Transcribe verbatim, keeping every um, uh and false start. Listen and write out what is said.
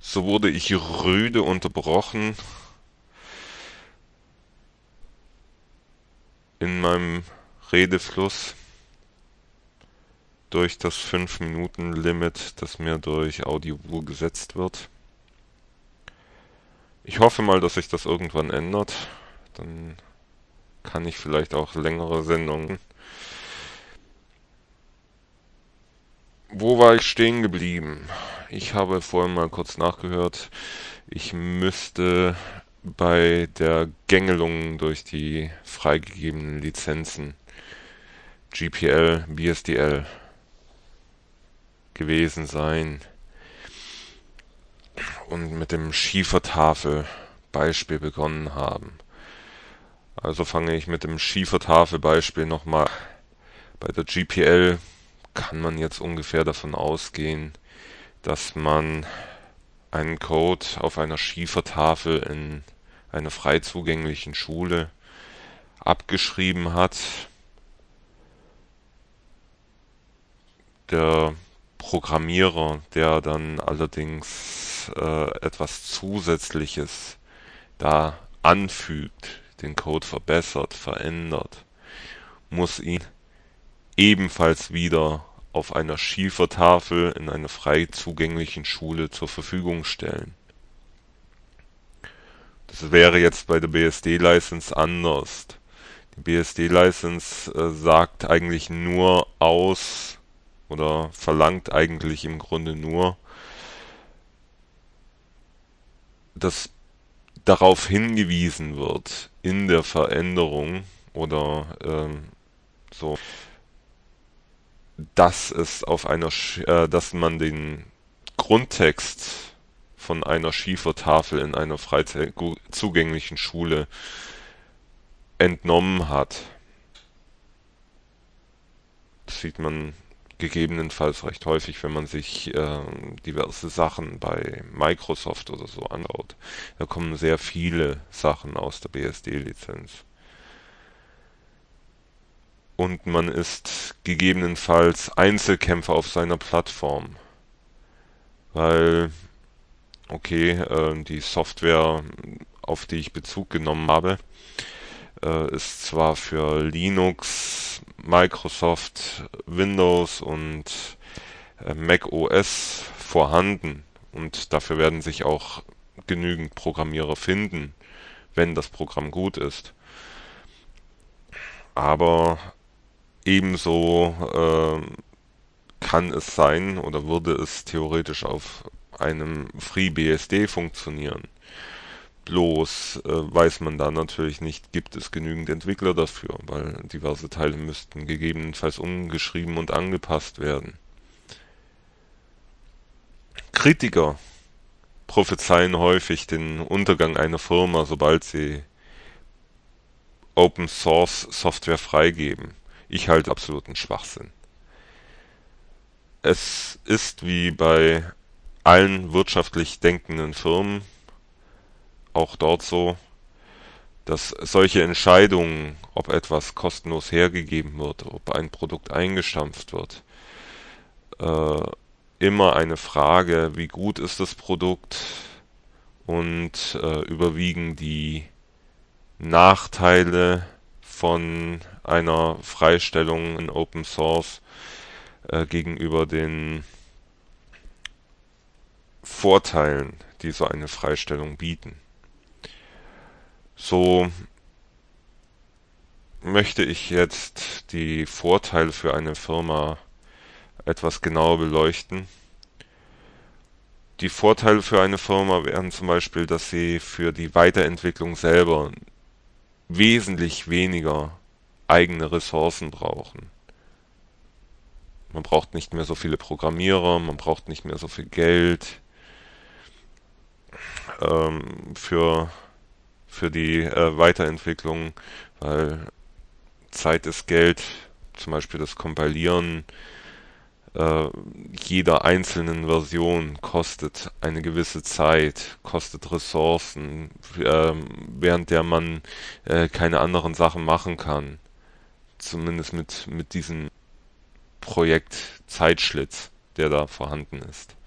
So wurde ich rüde unterbrochen in meinem Redefluss durch das fünf Minuten Limit, das mir durch Audioboo gesetzt wird. Ich hoffe mal, dass sich das irgendwann ändert. Dann kann ich vielleicht auch längere Sendungen. Wo war ich stehen geblieben? Ich habe vorhin mal kurz nachgehört. Ich müsste bei der Gängelung durch die freigegebenen Lizenzen G P L, B S D L gewesen sein und mit dem Schiefertafel-Beispiel begonnen haben. Also fange ich mit dem Schiefertafel-Beispiel nochmal. Bei der G P L kann man jetzt ungefähr davon ausgehen, dass man einen Code auf einer Schiefertafel in einer frei zugänglichen Schule abgeschrieben hat. Der Programmierer, der dann allerdings äh, etwas Zusätzliches da anfügt, den Code verbessert, verändert, muss ihn ebenfalls wieder auf einer Schiefertafel in einer frei zugänglichen Schule zur Verfügung stellen. Das wäre jetzt bei der B S D-License anders. Die B S D-License äh, sagt eigentlich nur aus oder verlangt eigentlich im Grunde nur, dass darauf hingewiesen wird in der Veränderung oder ähm, so, dass es auf einer, äh, dass man den Grundtext von einer Schiefertafel in einer frei zugänglichen Schule entnommen hat. Das sieht man gegebenenfalls recht häufig, wenn man sich äh, diverse Sachen bei Microsoft oder so anschaut. Da kommen sehr viele Sachen aus der B S D-Lizenz. Und man ist gegebenenfalls Einzelkämpfer auf seiner Plattform. Weil, okay, äh, die Software, auf die ich Bezug genommen habe, äh, ist zwar für Linux, Microsoft, Windows und äh, Mac O S vorhanden. Und dafür werden sich auch genügend Programmierer finden, wenn das Programm gut ist. Aber ebenso äh, kann es sein oder würde es theoretisch auf einem FreeBSD funktionieren. Bloß äh, weiß man da natürlich nicht, gibt es genügend Entwickler dafür, weil diverse Teile müssten gegebenenfalls umgeschrieben und angepasst werden. Kritiker prophezeien häufig den Untergang einer Firma, sobald sie Open Source Software freigeben. Ich halte absoluten Schwachsinn. Es ist wie bei allen wirtschaftlich denkenden Firmen auch dort so, dass solche Entscheidungen, ob etwas kostenlos hergegeben wird, ob ein Produkt eingestampft wird, äh, immer eine Frage, wie gut ist das Produkt und äh, überwiegen die Nachteile von einer Freistellung in Open Source äh, gegenüber den Vorteilen, die so eine Freistellung bieten. So möchte ich jetzt die Vorteile für eine Firma etwas genauer beleuchten. Die Vorteile für eine Firma wären zum Beispiel, dass sie für die Weiterentwicklung selber wesentlich weniger eigene Ressourcen brauchen. Man braucht nicht mehr so viele Programmierer, man braucht nicht mehr so viel Geld ähm, für, für die äh, Weiterentwicklung, weil Zeit ist Geld, zum Beispiel das Kompilieren äh, jeder einzelnen Version kostet eine gewisse Zeit, kostet Ressourcen, äh, während der man äh, keine anderen Sachen machen kann. Zumindest mit, mit diesem Projekt Zeitschlitz, der da vorhanden ist.